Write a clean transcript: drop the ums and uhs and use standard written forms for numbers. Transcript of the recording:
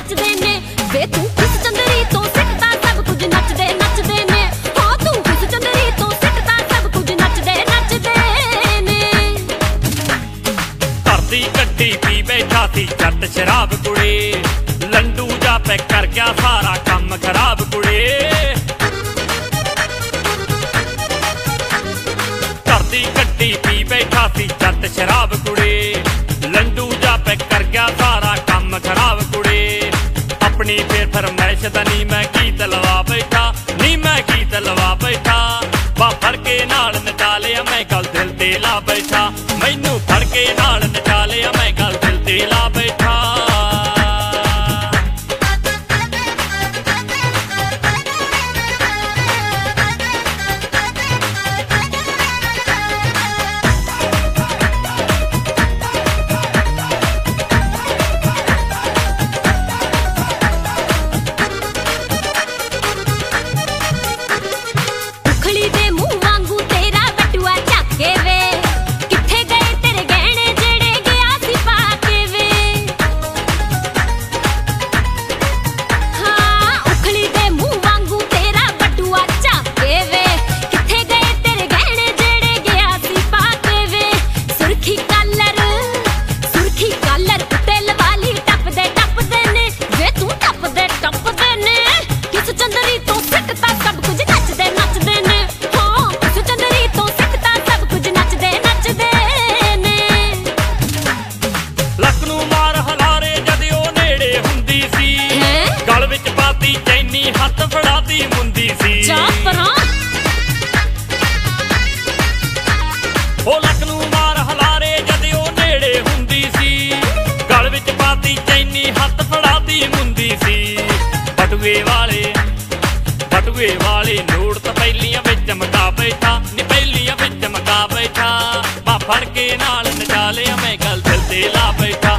ਨੱਚਦੇ ਨੇ ਵੇ ਤੂੰ ਕਿਸ ਚੰਦਰੀ ਤੋਂ ਸਿੱਖਦਾ ਸਭ ਕੁਝ ਨੱਚਦੇ ਨੱਚਦੇ ਨੇ ਹਾਂ ਤੂੰ ਕਿਸ ਚੰਦਰੀ ਤੋਂ ਸਿੱਖਦਾ ਸਭ ਕੁਝ ਨੱਚਦੇ ਨੱਚਦੇ ਨੇ ਧਰਤੀ ਕੱਢੀ ਪੀ ਬੈਠਾ ਸੀ ਜੱਟ ਸ਼ਰਾਬ ਕੁੜੇ ਲੰਡੂ ਜਾ ਪੈ ਕਰ ਗਿਆ ਸਾਰਾ ਕੰਮ ਖਰਾਬ ਕੁੜੇ ਧਰਤੀ ਕੱਢੀ ਪੀ ਬੈਠਾ ਸੀ ਜੱਟ ਸ਼ਰਾਬ ਕੁੜੇ ਲੰਡੂ ਜਾ ਪੈ ਕਰ ਗਿਆ ਸਾਰਾ ਕੰਮ ਖਰਾਬ ਕੁੜੇ ਆਪਣੀ ਫੇਰ ਫਰਮਾਇਸ਼ ਦਾ ਨੀ ਮੈਂ ਗੀਤ ਲਵਾ ਬੈਠਾ ਨੀ ਮੈਂ ਗੀਤ ਲਵਾ ਬੈਠਾ ਵਾ ਫੜ ਕੇ ਨਾਲ ਨਚਾ ਲਿਆ ਮੈਂ ਗੱਲ ਦਿਲ ਤੇ ਲਾ ਬੈਠਾ ਮੈਨੂੰ ਫੜ ਕੇ ਨਾਲ ਨਚਾ ਲਿਆ ਮੈਂ ਗੱਲ ਦਿਲ ਤੇ ਲਾ ਬੈਠਾ ਹੱਥ ਫੜਾਤੀ ਮੁੰਦੀ ਸੀ ਉਹ ਲੱਕ ਨੂੰ ਮਾਰ ਹਲਾਰੇ ਜਦ ਉਹ ਨੇੜੇ ਹੁੰਦੀ ਸੀ ਗਲ ਵਿੱਚ ਪਾਤੀ ਚੈਨੀ ਹੱਥ ਫੜਾਤੀ ਮੁੰਦੀ ਸੀ ਬਟੂਏ ਵਾਲੇ ਨੋਟ ਤਾਂ ਪਹਿਲੀਆਂ ਵਿੱਚ ਮਕਾ ਬੈਠਾ ਨੀ ਪਹਿਲੀਆਂ ਵਿੱਚ ਮਕਾ ਬੈਠਾ ਬਾ ਫੜ ਕੇ ਨਾਲ ਨਚਾ ਲਿਆ ਮੈਂ ਗੱਲ ਦਿਲ ਤੇ ਲਾ ਬੈਠਾ